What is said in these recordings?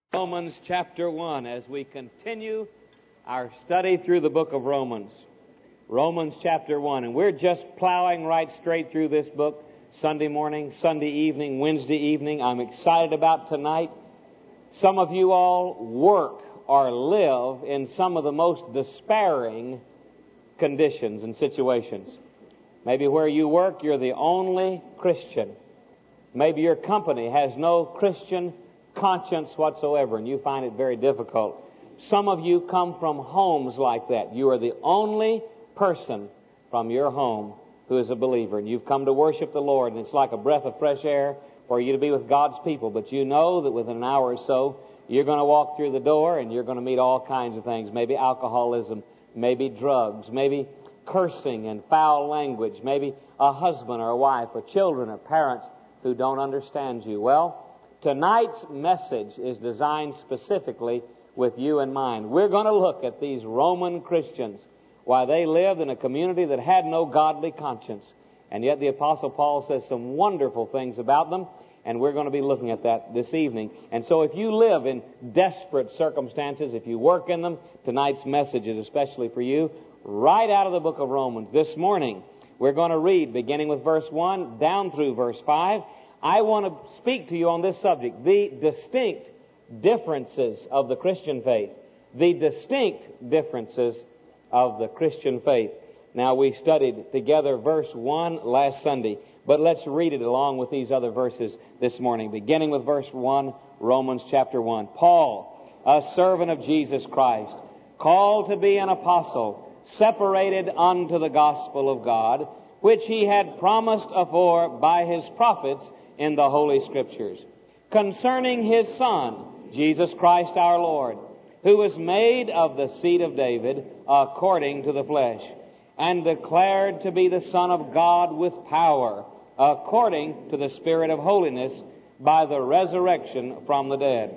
Romans chapter 1 as we continue our study through the book of Romans. Romans chapter 1. And we're just plowing right straight through this book, Sunday morning, Sunday evening, Wednesday evening. I'm excited about tonight. Some of you all work or live in some of the most despairing conditions and situations. Maybe where you work, you're the only Christian. Maybe your company has no Christian conscience whatsoever, and you find it very difficult. Some of you come from homes like that. You are the only person from your home who is a believer, and you've come to worship the Lord, and it's like a breath of fresh air for you to be with God's people. But you know that within an hour or so, you're going to walk through the door, and you're going to meet all kinds of things. Maybe alcoholism, maybe drugs, maybe cursing and foul language, maybe a husband or a wife or children or parents who don't understand you. Well, tonight's message is designed specifically with you in mind. We're going to look at these Roman Christians, why they lived in a community that had no godly conscience. And yet the Apostle Paul says some wonderful things about them, and we're going to be looking at that this evening. And so if you live in desperate circumstances, if you work in them, tonight's message is especially for you. Right out of the book of Romans this morning, we're going to read, beginning with verse 1 down through verse 5. I want to speak to you on this subject, the distinct differences of the Christian faith. The distinct differences of the Christian faith. Now, we studied together verse 1 last Sunday, but let's read it along with these other verses this morning. Beginning with verse 1, Romans chapter 1. Paul, a servant of Jesus Christ, called to be an apostle, separated unto the gospel of God, which he had promised afore by his prophets in the Holy Scriptures, concerning his Son, Jesus Christ our Lord, who was made of the seed of David according to the flesh, and declared to be the Son of God with power, according to the Spirit of holiness, by the resurrection from the dead,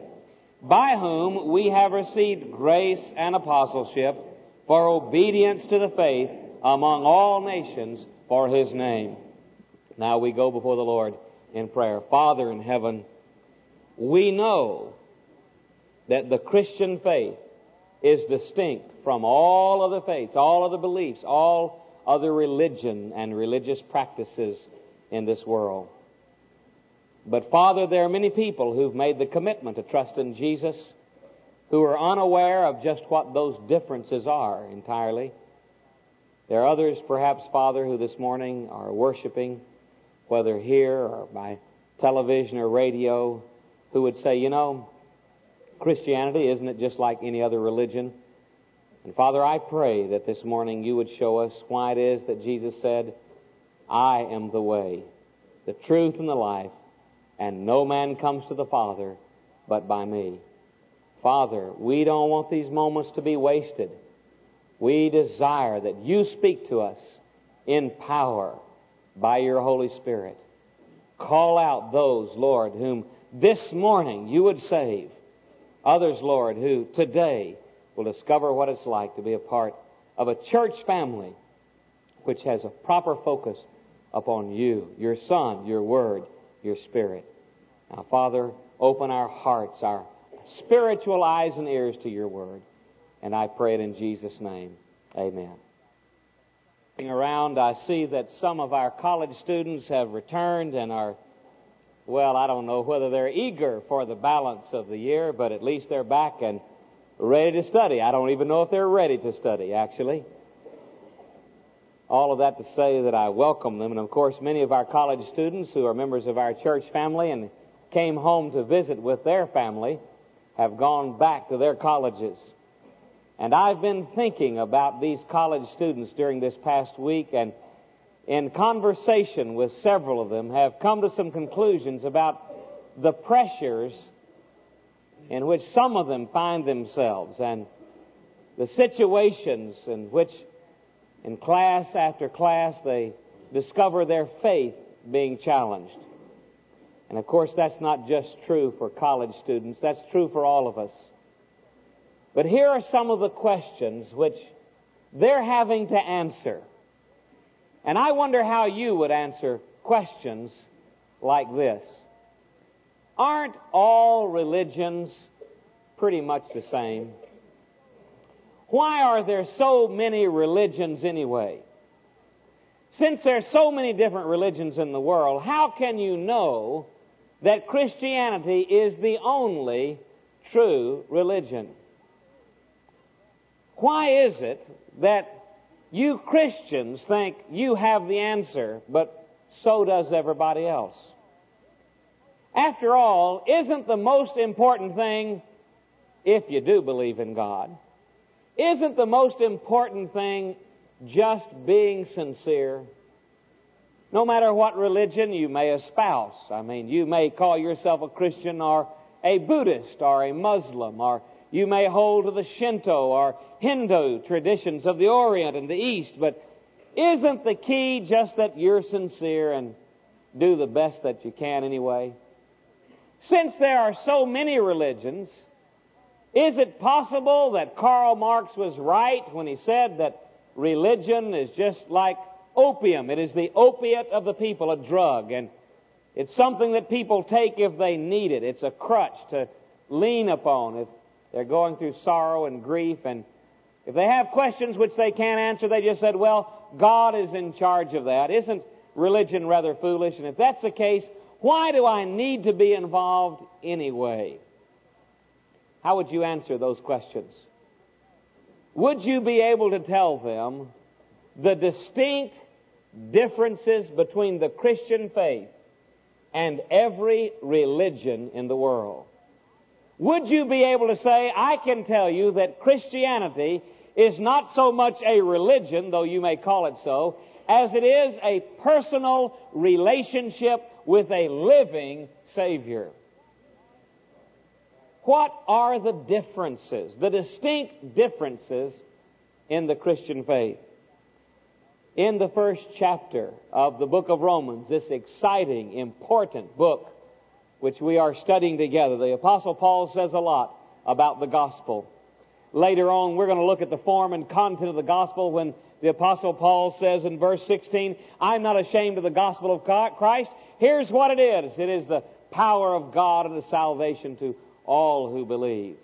by whom we have received grace and apostleship for obedience to the faith among all nations for his name. Now we go before the Lord in prayer. Father in heaven, we know that the Christian faith is distinct from all other faiths, all other beliefs, all other religion and religious practices in this world. But Father, there are many people who've made the commitment to trust in Jesus who are unaware of just what those differences are entirely. There are others, perhaps, Father, who this morning are worshiping, whether here or by television or radio, who would say, you know, Christianity, isn't it just like any other religion? And Father, I pray that this morning you would show us why it is that Jesus said, I am the way, the truth, and the life, and no man comes to the Father but by me. Father, we don't want these moments to be wasted. We desire that you speak to us in power by your Holy Spirit. Call out those, Lord, whom this morning you would save. Others, Lord, who today will discover what it's like to be a part of a church family which has a proper focus upon you, your Son, your Word, your Spirit. Now, Father, open our hearts, our spiritual eyes and ears to your Word. And I pray it in Jesus' name. Amen. Around, I see that some of our college students have returned and are, well, I don't know whether they're eager for the balance of the year, but at least they're back and ready to study. I don't even know if they're ready to study, actually. All of that to say that I welcome them. And, of course, many of our college students who are members of our church family and came home to visit with their family have gone back to their colleges. And I've been thinking about these college students during this past week, and in conversation with several of them have come to some conclusions about the pressures in which some of them find themselves and the situations in which in class after class they discover their faith being challenged. And of course that's not just true for college students, that's true for all of us. But here are some of the questions which they're having to answer. And I wonder how you would answer questions like this. Aren't all religions pretty much the same. Why are there so many religions anyway? Since there's so many different religions in the world, how can you know that Christianity is the only true religion? Why is it that you Christians think you have the answer, but so does everybody else? After all, isn't the most important thing, if you do believe in God, isn't the most important thing just being sincere? No matter what religion you may espouse. I mean, you may call yourself a Christian or a Buddhist or a Muslim, or you may hold to the Shinto or Hindu traditions of the Orient and the East, but isn't the key just that you're sincere and do the best that you can anyway? Since there are so many religions, is it possible that Karl Marx was right when he said that religion is just like opium? It is the opiate of the people, a drug, and it's something that people take if they need it. It's a crutch to lean upon if they're going through sorrow and grief, and if they have questions which they can't answer, they just said, well, God is in charge of that. Isn't religion rather foolish? And if that's the case, why do I need to be involved anyway? How would you answer those questions? Would you be able to tell them the distinct differences between the Christian faith and every religion in the world? Would you be able to say, I can tell you that Christianity is not so much a religion, though you may call it so, as it is a personal relationship with a living Savior? What are the differences, the distinct differences in the Christian faith? In the first chapter of the book of Romans, this exciting, important book which we are studying together, the Apostle Paul says a lot about the gospel. Later on, we're going to look at the form and content of the gospel when the Apostle Paul says in verse 16, I'm not ashamed of the gospel of Christ. Here's what it is. It is the power of God and the salvation to all who believe.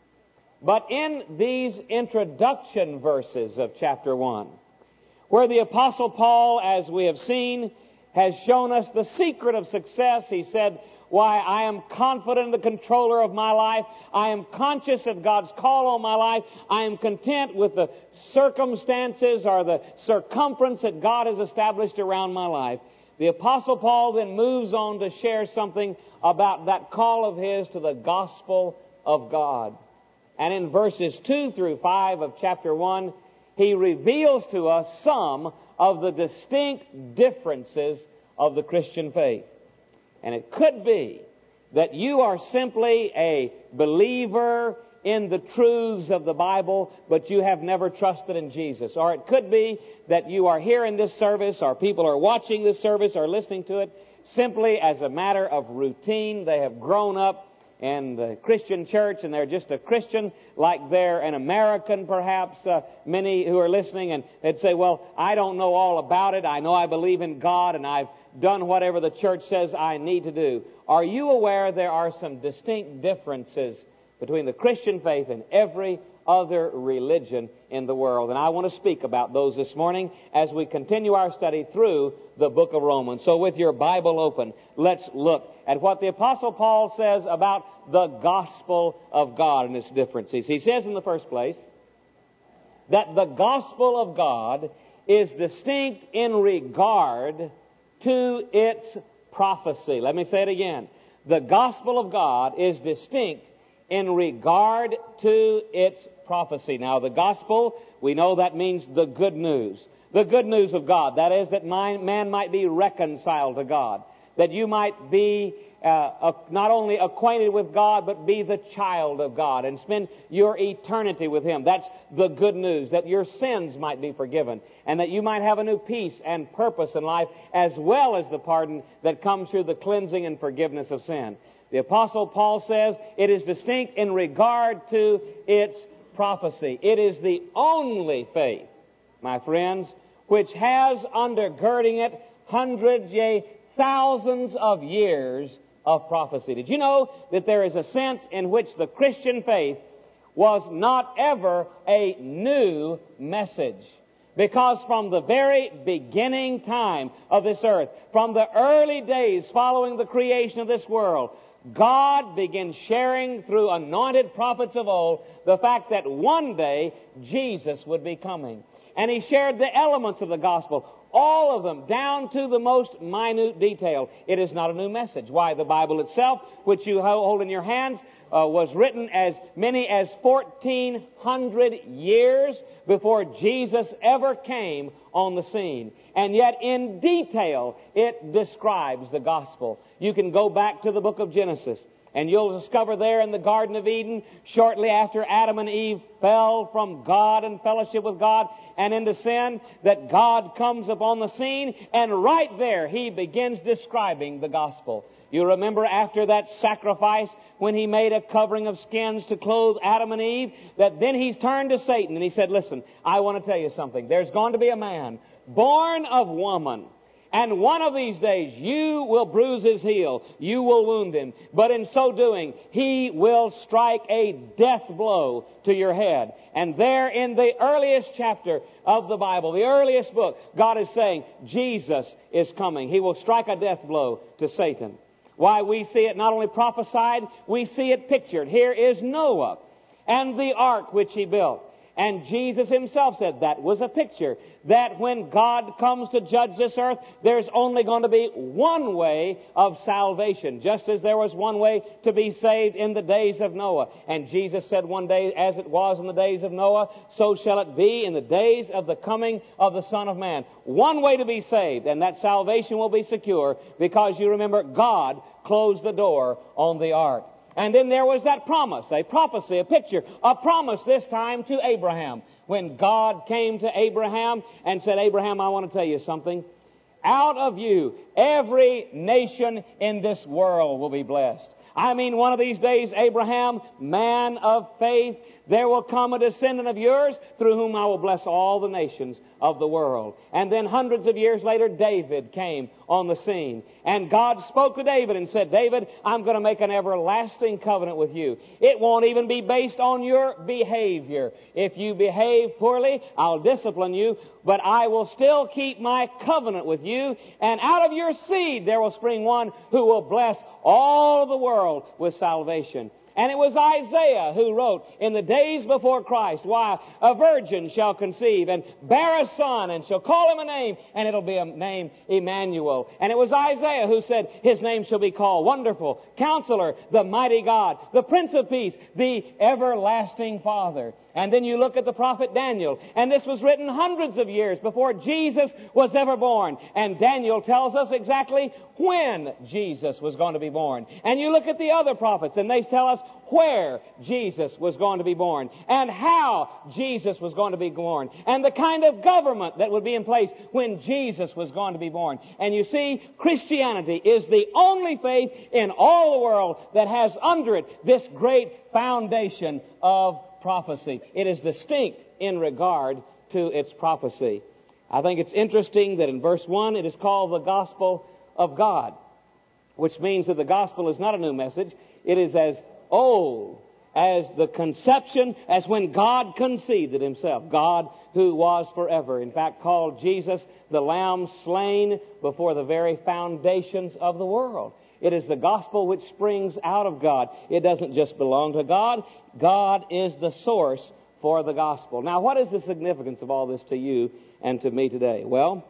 But in these introduction verses of chapter 1, where the Apostle Paul, as we have seen, has shown us the secret of success, he said, why, I am confident in the controller of my life. I am conscious of God's call on my life. I am content with the circumstances or the circumference that God has established around my life. The Apostle Paul then moves on to share something about that call of his to the gospel of God. And in verses 2 through 5 of chapter 1, he reveals to us some of the distinct differences of the Christian faith. And it could be that you are simply a believer in the truths of the Bible, but you have never trusted in Jesus. Or it could be that you are here in this service, or people are watching this service or listening to it simply as a matter of routine. They have grown up in the Christian church and they're just a Christian like they're an American perhaps, many who are listening, and they'd say, well, I don't know all about it. I know I believe in God and I've done whatever the church says I need to do. Are you aware there are some distinct differences between the Christian faith and every other religion in the world? And I want to speak about those this morning as we continue our study through the book of Romans. So with your Bible open, let's look at what the Apostle Paul says about the gospel of God and its differences. He says in the first place that the gospel of God is distinct in regard to its prophecy. Let me say it again. The gospel of God is distinct in regard to its prophecy. Now, the gospel, we know that means the good news. The good news of God. That is, that man might be reconciled to God. That you might be not only acquainted with God, but be the child of God and spend your eternity with Him. That's the good news. That your sins might be forgiven and that you might have a new peace and purpose in life, as well as the pardon that comes through the cleansing and forgiveness of sin. The Apostle Paul says it is distinct in regard to its prophecy. It is the only faith, my friends, which has undergirding it hundreds, yea, thousands of years of prophecy. Did you know that there is a sense in which the Christian faith was not ever a new message? Because from the very beginning time of this earth, from the early days following the creation of this world, God began sharing through anointed prophets of old the fact that one day Jesus would be coming. And He shared the elements of the gospel, all of them, down to the most minute detail. It is not a new message. Why? The Bible itself, which you hold in your hands, was written as many as 1,400 years before Jesus ever came on the scene. And yet in detail it describes the gospel. You can go back to the book of Genesis, and you'll discover there in the Garden of Eden, shortly after Adam and Eve fell from God and fellowship with God and into sin, that God comes upon the scene, and right there He begins describing the gospel. You remember after that sacrifice, when He made a covering of skins to clothe Adam and Eve, that then He's turned to Satan and He said, listen, I want to tell you something. There's going to be a man born of woman, and one of these days you will bruise his heel, you will wound him, but in so doing he will strike a death blow to your head. And there in the earliest chapter of the Bible, the earliest book, God is saying Jesus is coming. He will strike a death blow to Satan. Why, we see it not only prophesied, we see it pictured. Here is Noah and the ark which he built. And Jesus Himself said that was a picture, that when God comes to judge this earth, there's only going to be one way of salvation, just as there was one way to be saved in the days of Noah. And Jesus said one day, as it was in the days of Noah, so shall it be in the days of the coming of the Son of Man. One way to be saved, and that salvation will be secure, because you remember God closed the door on the ark. And then there was that promise, a prophecy, a picture, a promise this time to Abraham. When God came to Abraham and said, Abraham, I want to tell you something. Out of you, every nation in this world will be blessed. I mean, one of these days, Abraham, man of faith, there will come a descendant of yours through whom I will bless all the nations of the world. And then hundreds of years later, David came on the scene. And God spoke to David and said, David, I'm going to make an everlasting covenant with you. It won't even be based on your behavior. If you behave poorly, I'll discipline you, but I will still keep my covenant with you. And out of your seed there will spring one who will bless all the world with salvation. And it was Isaiah who wrote in the days before Christ, why, a virgin shall conceive and bear a son and shall call him a name, and it'll be a name Emmanuel. And it was Isaiah who said, his name shall be called Wonderful, Counselor, the Mighty God, the Prince of Peace, the Everlasting Father. And then you look at the prophet Daniel, and this was written hundreds of years before Jesus was ever born. And Daniel tells us exactly when Jesus was going to be born. And you look at the other prophets, and they tell us where Jesus was going to be born, and how Jesus was going to be born, and the kind of government that would be in place when Jesus was going to be born. And you see, Christianity is the only faith in all the world that has under it this great foundation of prophecy. It is distinct in regard to its prophecy. I think it's interesting that in verse 1 it is called the gospel of God, which means that the gospel is not a new message. It is as old as the conception, as when God conceived it Himself. God who was forever. In fact, called Jesus the Lamb slain before the very foundations of the world. It is the gospel which springs out of God. It doesn't just belong to God. God is the source for the gospel. Now, what is the significance of all this to you and to me today? Well,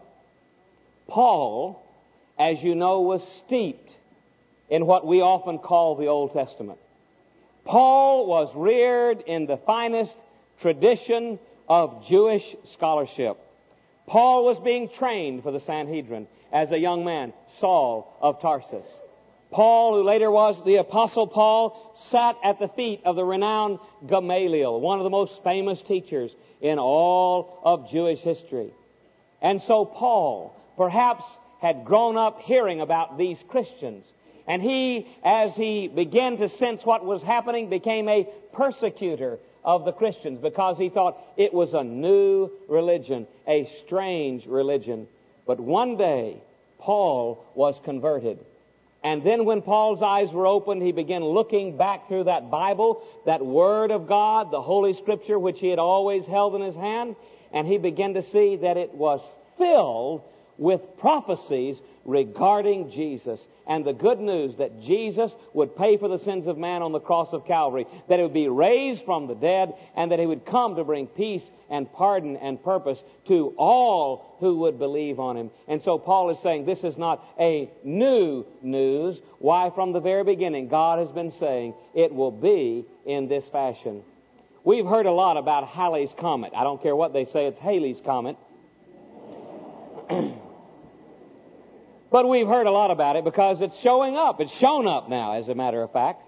Paul, as you know, was steeped in what we often call the Old Testament. Paul was reared in the finest tradition of Jewish scholarship. Paul was being trained for the Sanhedrin as a young man, Saul of Tarsus. Paul, who later was the Apostle Paul, sat at the feet of the renowned Gamaliel, one of the most famous teachers in all of Jewish history. And so Paul perhaps had grown up hearing about these Christians. And he, as he began to sense what was happening, became a persecutor of the Christians because he thought it was a new religion, a strange religion. But one day, Paul was converted. And then when Paul's eyes were opened, he began looking back through that Bible, that Word of God, the Holy Scripture, which he had always held in his hand, and he began to see that it was filled with prophecies regarding Jesus and the good news that Jesus would pay for the sins of man on the cross of Calvary, that he would be raised from the dead, and that he would come to bring peace and pardon and purpose to all who would believe on him. And so Paul is saying this is not a new news. Why, from the very beginning, God has been saying it will be in this fashion. We've heard a lot about Halley's Comet. I don't care what they say, it's Halley's Comet. But we've heard a lot about it because it's showing up. It's shown up now, as a matter of fact.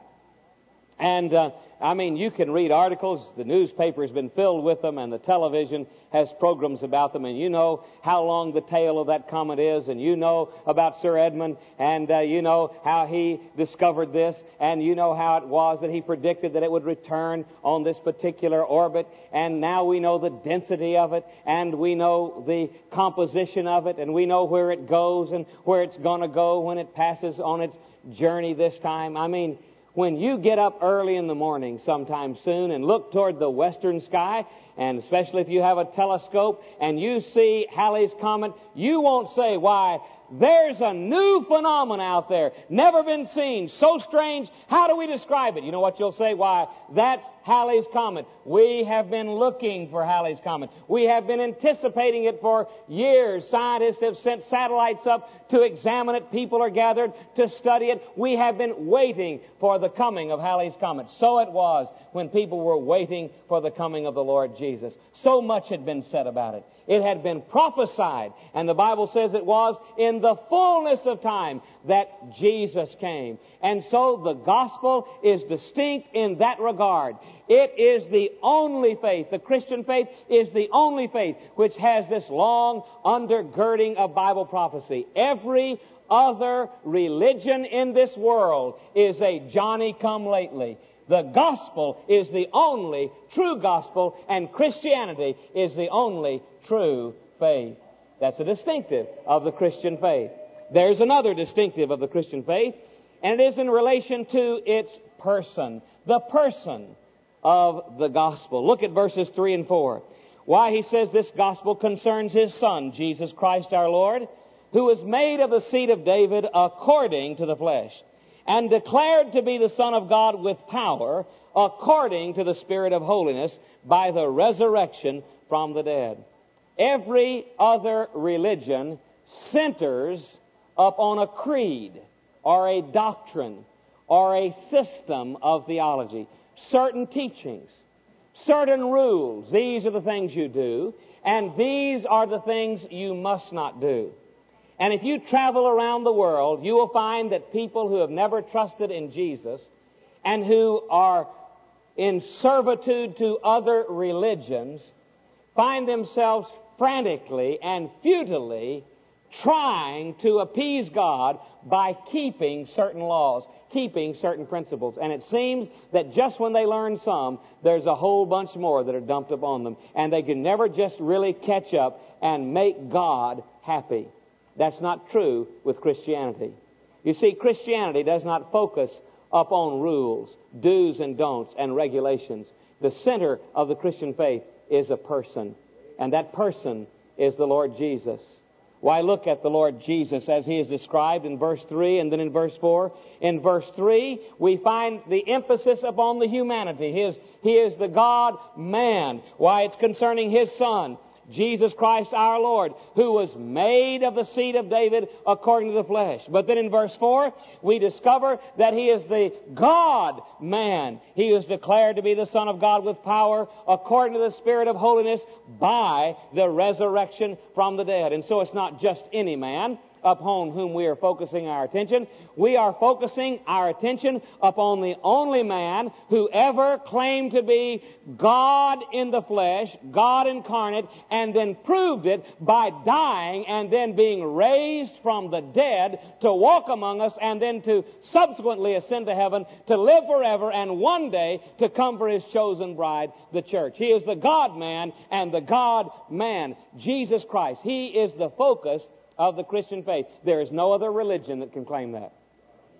And, you can read articles. The newspaper has been filled with them, and the television has programs about them. And you know how long the tail of that comet is, and you know about Sir Edmund, and you know how he discovered this, and you know how it was that he predicted that it would return on this particular orbit. And now we know the density of it, and we know the composition of it, and we know where it goes and where it's going to go when it passes on its journey this time. When you get up early in the morning sometime soon and look toward the western sky, and especially if you have a telescope, and you see Halley's Comet, you won't say, why, there's a new phenomenon out there, never been seen, so strange, how do we describe it? You know what you'll say? Why, that's Halley's Comet. We have been looking for Halley's Comet. We have been anticipating it for years. Scientists have sent satellites up to examine it. People are gathered to study it. We have been waiting for the coming of Halley's Comet. So it was when people were waiting for the coming of the Lord Jesus. So much had been said about it. It had been prophesied, and the Bible says it was in the fullness of time that Jesus came. And so the gospel is distinct in that regard. It is the only faith, the Christian faith is the only faith which has this long undergirding of Bible prophecy. Every other religion in this world is a Johnny-come-lately. The gospel is the only true gospel, and Christianity is the only true faith. That's a distinctive of the Christian faith. There's another distinctive of the Christian faith, and it is in relation to its person, the person of the gospel. Look at verses 3 and 4. Why, he says this gospel concerns his Son, Jesus Christ our Lord, who was made of the seed of David according to the flesh, and declared to be the Son of God with power, according to the Spirit of holiness, by the resurrection from the dead. Every other religion centers upon a creed, or a doctrine, or a system of theology. Certain teachings, certain rules. These are the things you do, and these are the things you must not do. And if you travel around the world, you will find that people who have never trusted in Jesus and who are in servitude to other religions find themselves frantically and futilely trying to appease God by keeping certain laws, keeping certain principles. And it seems that just when they learn some, there's a whole bunch more that are dumped upon them. And they can never just really catch up and make God happy. That's not true with Christianity. You see, Christianity does not focus upon rules, do's and don'ts, and regulations. The center of the Christian faith is a person, and that person is the Lord Jesus. Why, look at the Lord Jesus as he is described in verse 3 and then in verse 4. In verse 3, we find the emphasis upon the humanity. He is the God-man. Why, it's concerning his Son, Jesus Christ our Lord, who was made of the seed of David according to the flesh. But then in verse 4, we discover that he is the God-man. He was declared to be the Son of God with power according to the Spirit of holiness by the resurrection from the dead. And so it's not just any man upon whom we are focusing our attention. We are focusing our attention upon the only man who ever claimed to be God in the flesh, God incarnate, and then proved it by dying and then being raised from the dead to walk among us and then to subsequently ascend to heaven to live forever and one day to come for his chosen bride, the church. He is the God-man and the God-man, Jesus Christ. He is the focus of the Christian faith. There is no other religion that can claim that.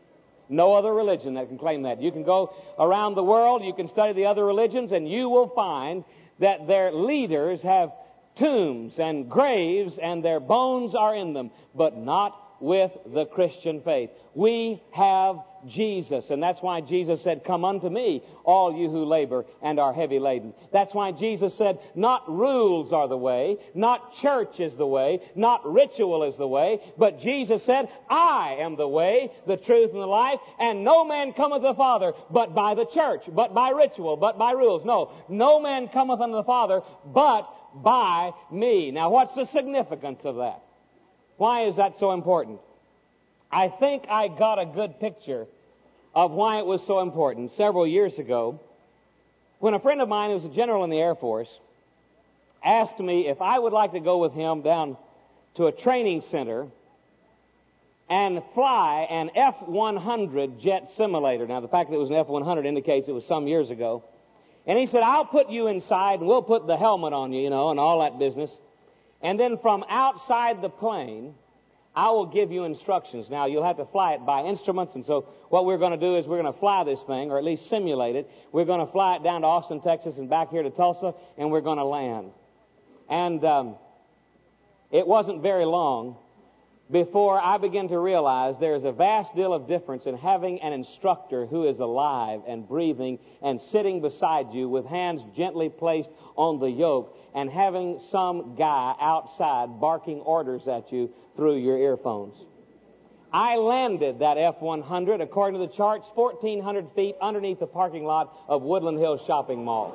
No other religion that can claim that. You can go around the world, you can study the other religions, and you will find that their leaders have tombs and graves and their bones are in them, but not with the Christian faith. We have Jesus, and that's why Jesus said, "Come unto me, all you who labor and are heavy laden." That's why Jesus said, not rules are the way, not church is the way, not ritual is the way, but Jesus said, "I am the way, the truth, and the life, and no man cometh to the Father but by the church, but by ritual, but by rules." No man cometh unto the Father but by me. Now, what's the significance of that? Why is that so important? I think I got a good picture of why it was so important several years ago when a friend of mine who was a general in the Air Force asked me if I would like to go with him down to a training center and fly an F-100 jet simulator. Now, the fact that it was an F-100 indicates it was some years ago. And he said, "I'll put you inside and we'll put the helmet on you, and all that business. And then from outside the plane, I will give you instructions." Now, you'll have to fly it by instruments, and so what we're going to do is we're going to fly this thing, or at least simulate it. We're going to fly it down to Austin, Texas, and back here to Tulsa, and we're going to land. And it wasn't very long before I began to realize there's a vast deal of difference in having an instructor who is alive and breathing and sitting beside you with hands gently placed on the yoke, and having some guy outside barking orders at you through your earphones. I landed that F-100, according to the charts, 1,400 feet underneath the parking lot of Woodland Hills Shopping Mall.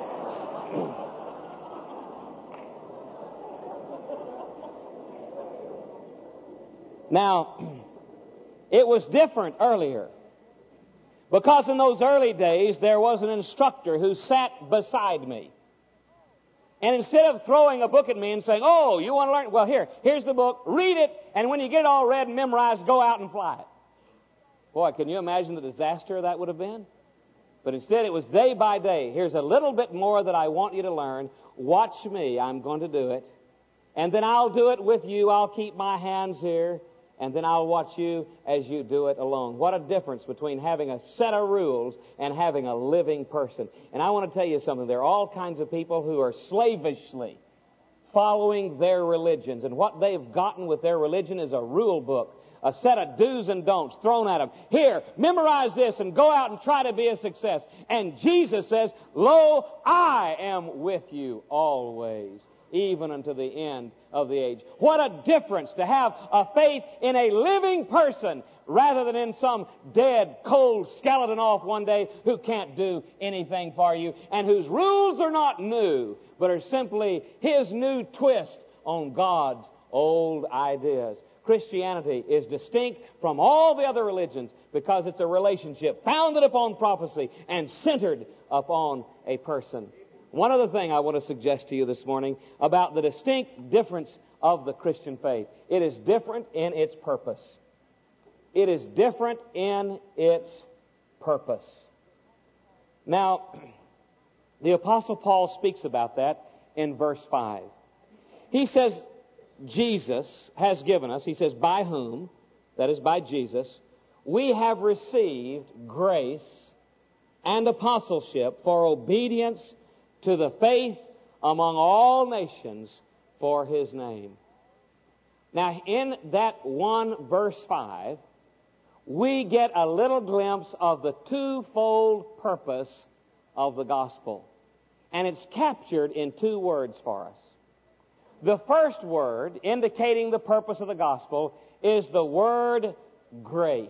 Now, it was different earlier, because in those early days there was an instructor who sat beside me. And instead of throwing a book at me and saying, "Oh, you want to learn? Well, here's the book. Read it, and when you get it all read and memorized, go out and fly it." Boy, can you imagine the disaster that would have been? But instead, it was day by day. Here's a little bit more that I want you to learn. Watch me. I'm going to do it. And then I'll do it with you. I'll keep my hands here. And then I'll watch you as you do it alone. What a difference between having a set of rules and having a living person. And I want to tell you something. There are all kinds of people who are slavishly following their religions. And what they've gotten with their religion is a rule book, a set of do's and don'ts thrown at them. Here, memorize this and go out and try to be a success. And Jesus says, "Lo, I am with you always, even unto the end of the age." What a difference to have a faith in a living person rather than in some dead, cold skeleton off one day who can't do anything for you and whose rules are not new, but are simply his new twist on God's old ideas. Christianity is distinct from all the other religions because it's a relationship founded upon prophecy and centered upon a person. One other thing I want to suggest to you this morning about the distinct difference of the Christian faith. It is different in its purpose. It is different in its purpose. Now, the Apostle Paul speaks about that in verse 5. He says, Jesus has given us, he says, by whom, that is by Jesus, we have received grace and apostleship for obedience to the faith among all nations for his name. Now, in that one verse 5, we get a little glimpse of the twofold purpose of the gospel. And it's captured in two words for us. The first word indicating the purpose of the gospel is the word grace.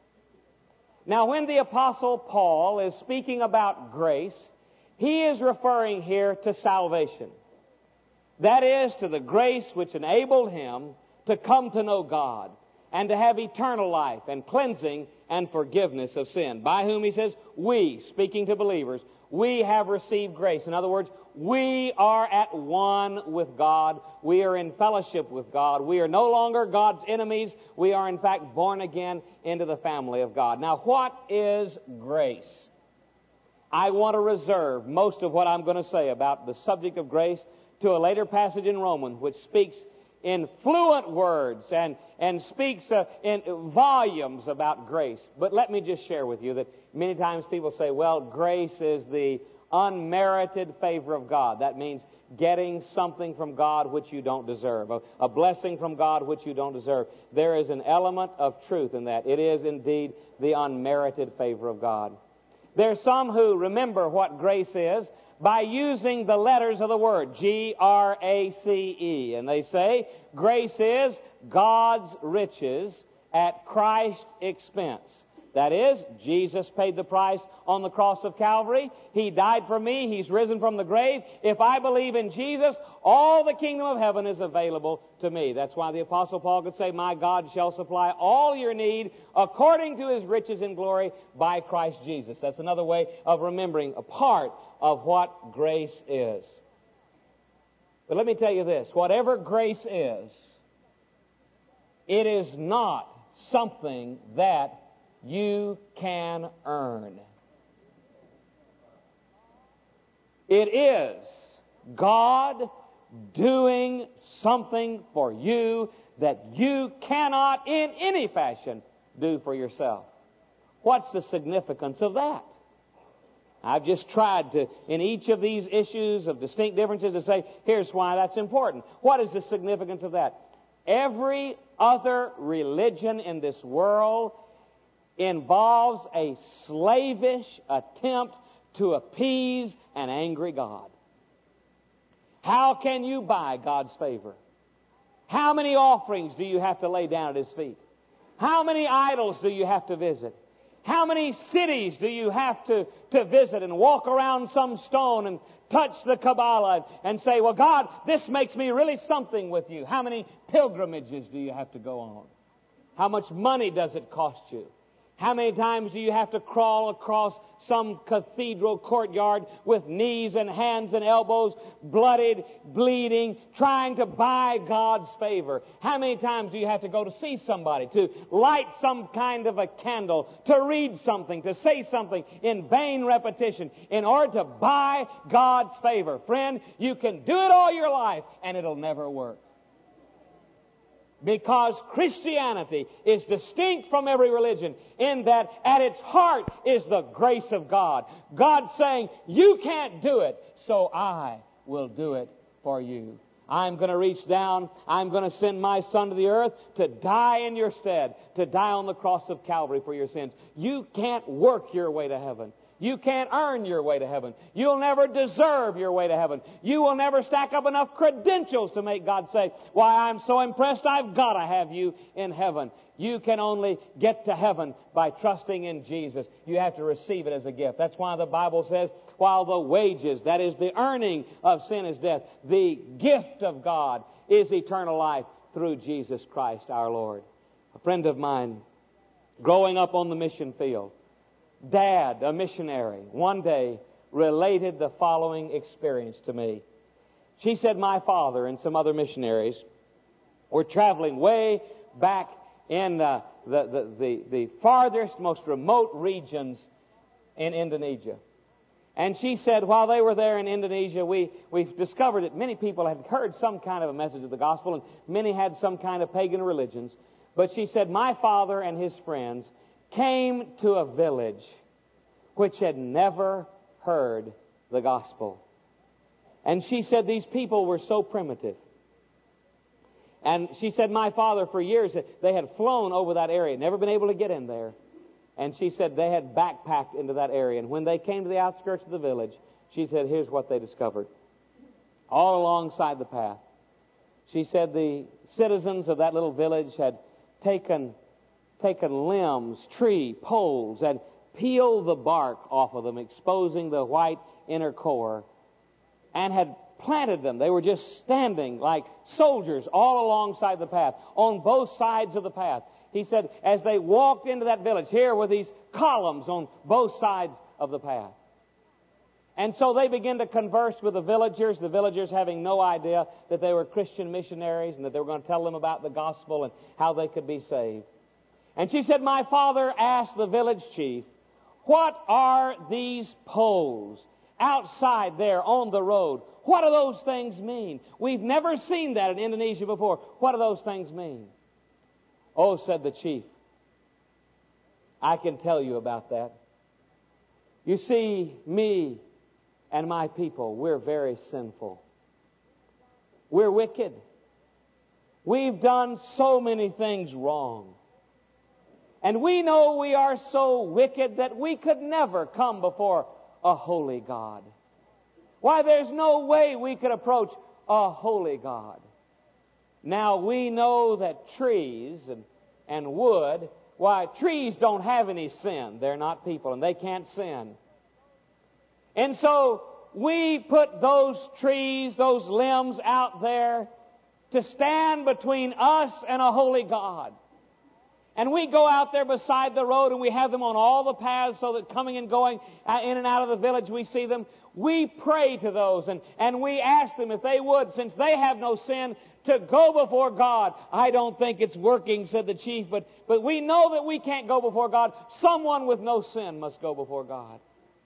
Now, when the Apostle Paul is speaking about grace, he is referring here to salvation. That is, to the grace which enabled him to come to know God and to have eternal life and cleansing and forgiveness of sin. By whom, he says, we, speaking to believers, we have received grace. In other words, we are at one with God. We are in fellowship with God. We are no longer God's enemies. We are, in fact, born again into the family of God. Now, what is grace? I want to reserve most of what I'm going to say about the subject of grace to a later passage in Romans, which speaks in fluent words and speaks in volumes about grace. But let me just share with you that many times people say, well, grace is the unmerited favor of God. That means getting something from God which you don't deserve, a blessing from God which you don't deserve. There is an element of truth in that. It is indeed the unmerited favor of God. There are some who remember what grace is by using the letters of the word, G-R-A-C-E. And they say, grace is God's riches at Christ's expense. That is, Jesus paid the price on the cross of Calvary. He died for me. He's risen from the grave. If I believe in Jesus, all the kingdom of heaven is available to me. That's why the Apostle Paul could say, my God shall supply all your need according to His riches in glory by Christ Jesus. That's another way of remembering a part of what grace is. But let me tell you this, whatever grace is, it is not something that you can earn. It is God doing something for you that you cannot in any fashion do for yourself. What's the significance of that? I've just tried to, in each of these issues of distinct differences, to say, here's why that's important. What is the significance of that? Every other religion in this world involves a slavish attempt to appease an angry God. How can you buy God's favor? How many offerings do you have to lay down at His feet? How many idols do you have to visit? How many cities do you have to visit and walk around some stone and touch the Kabbalah and say, well, God, this makes me really something with you? How many pilgrimages do you have to go on? How much money does it cost you? How many times do you have to crawl across some cathedral courtyard with knees and hands and elbows, bloodied, bleeding, trying to buy God's favor? How many times do you have to go to see somebody, to light some kind of a candle, to read something, to say something in vain repetition in order to buy God's favor? Friend, you can do it all your life and it'll never work. Because Christianity is distinct from every religion in that at its heart is the grace of God. God saying, you can't do it, so I will do it for you. I'm going to reach down, I'm going to send my Son to the earth to die in your stead, to die on the cross of Calvary for your sins. You can't work your way to heaven. You can't earn your way to heaven. You'll never deserve your way to heaven. You will never stack up enough credentials to make God say, why, I'm so impressed, I've got to have you in heaven. You can only get to heaven by trusting in Jesus. You have to receive it as a gift. That's why the Bible says, while the wages, that is the earning of sin, is death, the gift of God is eternal life through Jesus Christ our Lord. A friend of mine, growing up on the mission field, Dad, a missionary, one day related the following experience to me. She said my father and some other missionaries were traveling way back in the farthest, most remote regions in Indonesia. And she said while they were there in Indonesia, we've discovered that many people had heard some kind of a message of the gospel, and many had some kind of pagan religions. But she said my father and his friends came to a village which had never heard the gospel. And she said these people were so primitive. And she said my father, for years, they had flown over that area, never been able to get in there. And she said they had backpacked into that area. And when they came to the outskirts of the village, she said, here's what they discovered. All alongside the path, she said the citizens of that little village had taken limbs, tree, poles, and peeled the bark off of them, exposing the white inner core, and had planted them. They were just standing like soldiers all alongside the path, on both sides of the path. He said, as they walked into that village, here were these columns on both sides of the path. And so they began to converse with the villagers having no idea that they were Christian missionaries and that they were going to tell them about the gospel and how they could be saved. And she said, my father asked the village chief, what are these poles outside there on the road? What do those things mean? We've never seen that in Indonesia before. What do those things mean? Oh, said the chief, I can tell you about that. You see, me and my people, we're very sinful. We're wicked. We've done so many things wrong. And we know we are so wicked that we could never come before a holy God. Why, there's no way we could approach a holy God. Now, we know that trees and wood, why, trees don't have any sin. They're not people, and they can't sin. And so, we put those trees, those limbs out there to stand between us and a holy God. And we go out there beside the road and we have them on all the paths so that coming and going in and out of the village we see them. We pray to those and we ask them if they would, since they have no sin, to go before God. I don't think it's working, said the chief, but we know that we can't go before God. Someone with no sin must go before God.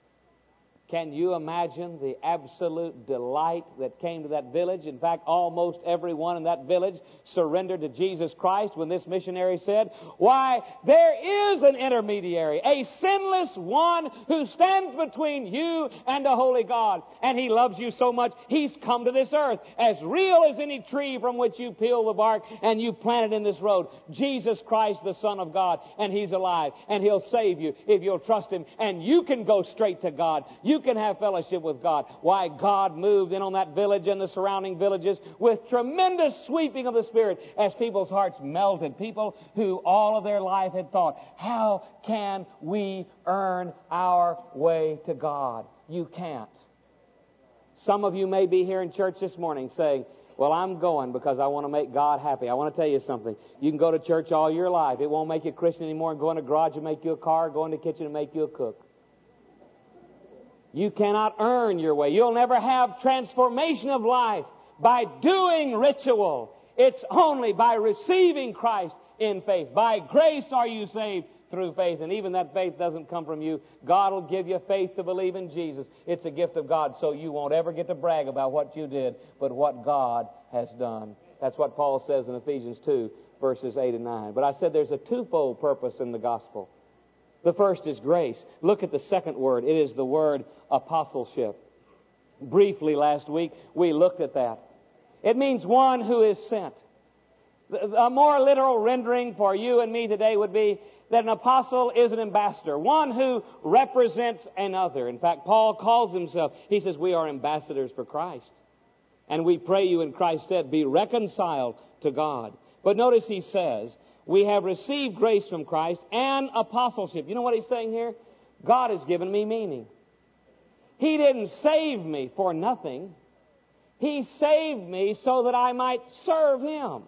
Can you imagine the absolute delight that came to that village? In fact, almost everyone in that village surrendered to Jesus Christ when this missionary said, why, there is an intermediary, a sinless one who stands between you and a holy God. And He loves you so much, He's come to this earth, as real as any tree from which you peel the bark and you plant it in this road. Jesus Christ, the Son of God, and He's alive, and He'll save you if you'll trust Him, and you can go straight to God. You can have fellowship with God. Why, God moved in on that village and the surrounding villages with tremendous sweeping of the Spirit as people's hearts melted. People who all of their life had thought, how can we earn our way to God? You can't. Some of you may be here in church this morning saying, well, I'm going because I want to make God happy. I want to tell you something. You can go to church all your life. It won't make you a Christian anymore, and go in the garage and make you a car, go in the kitchen and make you a cook. You cannot earn your way. You'll never have transformation of life by doing ritual. It's only by receiving Christ in faith. By grace are you saved through faith. And even that faith doesn't come from you. God will give you faith to believe in Jesus. It's a gift of God, so you won't ever get to brag about what you did, but what God has done. That's what Paul says in Ephesians 2, verses 8 and 9. But I said there's a twofold purpose in the gospel. The first is grace. Look at the second word. It is the word apostleship. Briefly last week, we looked at that. It means one who is sent. A more literal rendering for you and me today would be that an apostle is an ambassador, one who represents another. In fact, Paul calls himself, he says, we are ambassadors for Christ. And we pray you in Christ's stead, be reconciled to God. But notice he says, we have received grace from Christ and apostleship. You know what he's saying here? God has given me meaning. He didn't save me for nothing. He saved me so that I might serve Him.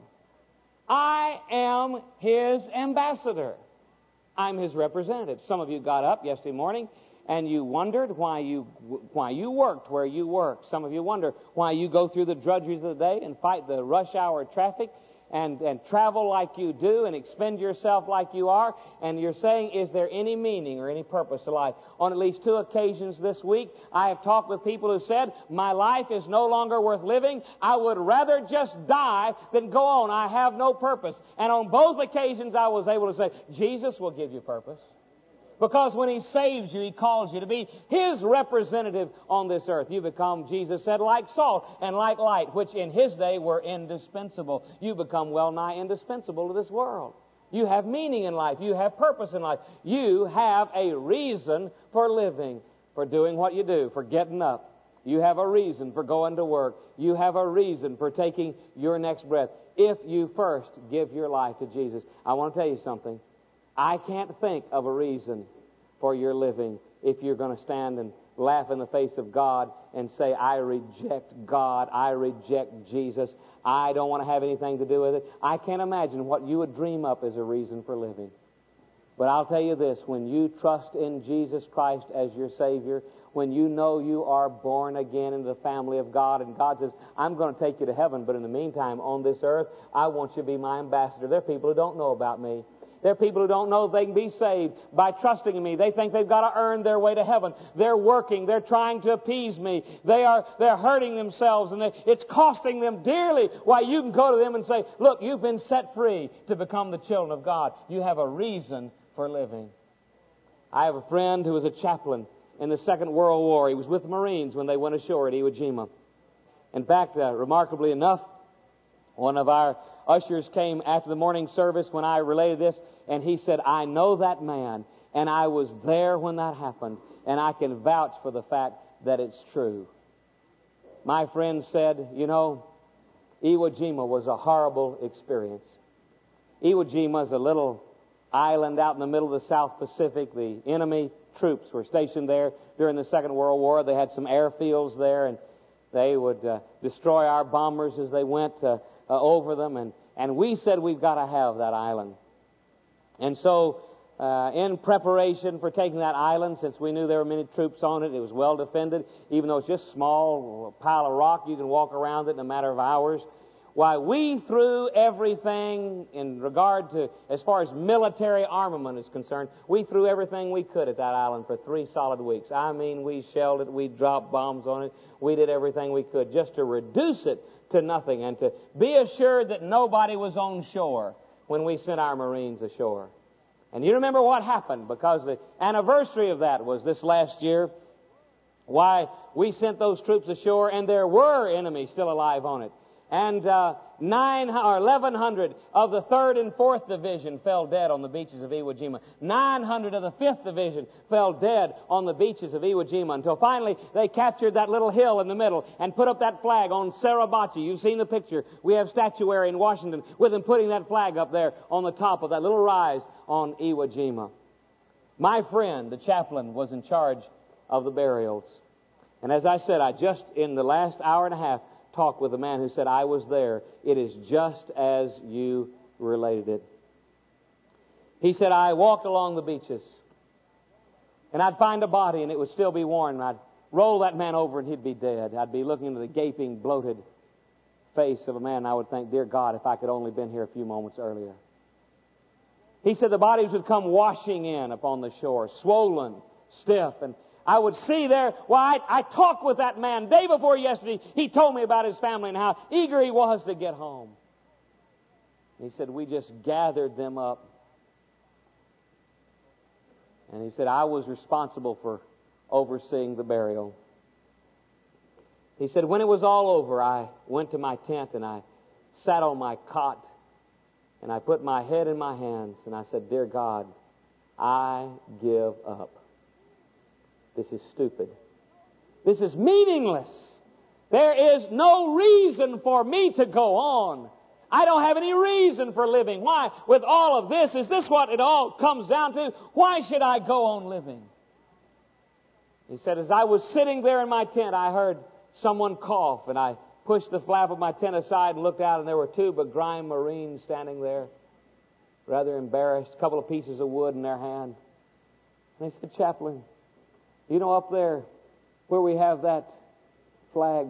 I am His ambassador. I'm His representative. Some of you got up yesterday morning and you wondered why you worked where you work. Some of you wonder why you go through the drudgeries of the day and fight the rush hour traffic and travel like you do and expend yourself like you are. And you're saying, is there any meaning or any purpose to life? On at least 2 occasions this week, I have talked with people who said, my life is no longer worth living. I would rather just die than go on. I have no purpose. And on both occasions, I was able to say, Jesus will give you purpose. Because when He saves you, He calls you to be His representative on this earth. You become, Jesus said, like salt and like light, which in His day were indispensable. You become well nigh indispensable to this world. You have meaning in life. You have purpose in life. You have a reason for living, for doing what you do, for getting up. You have a reason for going to work. You have a reason for taking your next breath. If you first give your life to Jesus. I want to tell you something. I can't think of a reason for your living if you're going to stand and laugh in the face of God and say, I reject God, I reject Jesus, I don't want to have anything to do with it. I can't imagine what you would dream up as a reason for living. But I'll tell you this, when you trust in Jesus Christ as your Savior, when you know you are born again into the family of God, and God says, I'm going to take you to heaven, but in the meantime, on this earth, I want you to be my ambassador. There are people who don't know about me. There are people who don't know if they can be saved by trusting in me. They think they've got to earn their way to heaven. They're working. They're trying to appease me. They're hurting themselves, and it's costing them dearly. Why, you can go to them and say, look, you've been set free to become the children of God. You have a reason for living. I have a friend who was a chaplain in the Second World War. He was with the Marines when they went ashore at Iwo Jima. In fact, remarkably enough, one of our ushers came after the morning service when I related this, and he said, I know that man, and I was there when that happened, and I can vouch for the fact that it's true. My friend said, you know, Iwo Jima was a horrible experience. Iwo Jima is a little island out in the middle of the South Pacific. The enemy troops were stationed there during the Second World War. They had some airfields there, and they would destroy our bombers as they went over them. And we said we've got to have that island. And so, in preparation for taking that island, since we knew there were many troops on it, it was well defended. Even though it's just a small pile of rock, you can walk around it in a matter of hours. Why, we threw everything in regard to, as far as military armament is concerned, we threw everything we could at that island for 3 solid weeks. I mean, we shelled it, we dropped bombs on it, we did everything we could just to reduce it to nothing and to be assured that nobody was on shore when we sent our Marines ashore. And you remember what happened, because the anniversary of that was this last year. Why, we sent those troops ashore, and there were enemies still alive on it. And 1,100 of the 3rd and 4th Division fell dead on the beaches of Iwo Jima. 900 of the 5th Division fell dead on the beaches of Iwo Jima, until finally they captured that little hill in the middle and put up that flag on Suribachi. You've seen the picture. We have statuary in Washington with them putting that flag up there on the top of that little rise on Iwo Jima. My friend, the chaplain, was in charge of the burials. And as I said, I just, in the last hour and a half, talked with a man who said, I was there. It is just as you related it. He said, I walked along the beaches, and I'd find a body, and it would still be warm, and I'd roll that man over, and he'd be dead. I'd be looking into the gaping, bloated face of a man, and I would think, dear God, if I could only been here a few moments earlier. He said the bodies would come washing in upon the shore, swollen, stiff, and I would see there, I talked with that man day before yesterday. He told me about his family and how eager he was to get home. He said, we just gathered them up. And he said, I was responsible for overseeing the burial. He said, when it was all over, I went to my tent and I sat on my cot and I put my head in my hands and I said, dear God, I give up. This is stupid. This is meaningless. There is no reason for me to go on. I don't have any reason for living. Why? With all of this, is this what it all comes down to? Why should I go on living? He said, as I was sitting there in my tent, I heard someone cough, and I pushed the flap of my tent aside and looked out, and there were 2 begrimed Marines standing there, rather embarrassed, a couple of pieces of wood in their hand. And they said, Chaplain, you know, up there where we have that flag,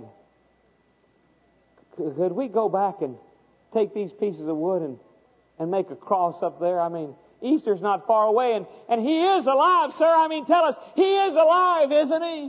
could we go back and take these pieces of wood and make a cross up there? I mean, Easter's not far away, and he is alive, sir. I mean, tell us, he is alive, isn't he?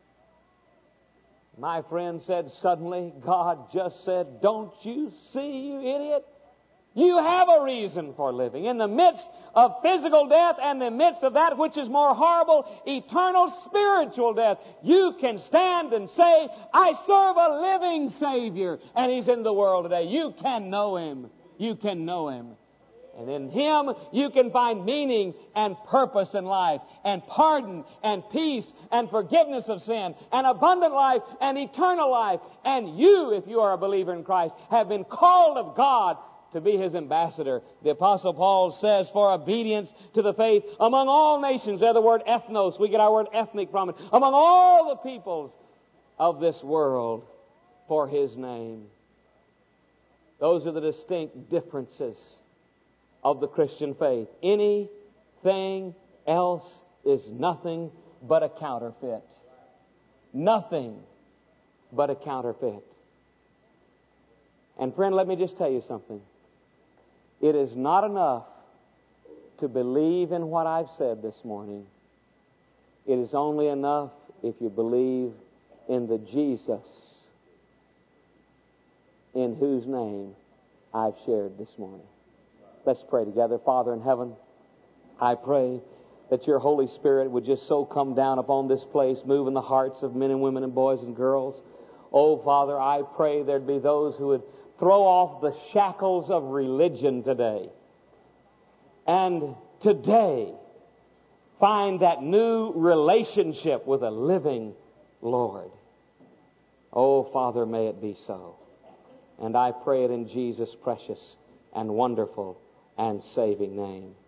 My friend said, suddenly, God just said, don't you see, you idiot? You have a reason for living. In the midst of physical death and the midst of that which is more horrible, eternal spiritual death, you can stand and say, I serve a living Savior, and He's in the world today. You can know Him. You can know Him. And in Him, you can find meaning and purpose in life, and pardon, and peace, and forgiveness of sin, and abundant life, and eternal life. And you, if you are a believer in Christ, have been called of God to be His ambassador. The Apostle Paul says, for obedience to the faith among all nations. There's the word ethnos. We get our word ethnic from it. Among all the peoples of this world, for His name. Those are the distinct differences of the Christian faith. Anything else is nothing but a counterfeit. Nothing but a counterfeit. And friend, let me just tell you something. It is not enough to believe in what I've said this morning. It is only enough if you believe in the Jesus in whose name I've shared this morning. Let's pray together. Father in heaven, I pray that your Holy Spirit would just so come down upon this place, move in the hearts of men and women and boys and girls. Oh, Father, I pray there'd be those who would throw off the shackles of religion today. And today, find that new relationship with a living Lord. Oh, Father, may it be so. And I pray it in Jesus' precious and wonderful and saving name.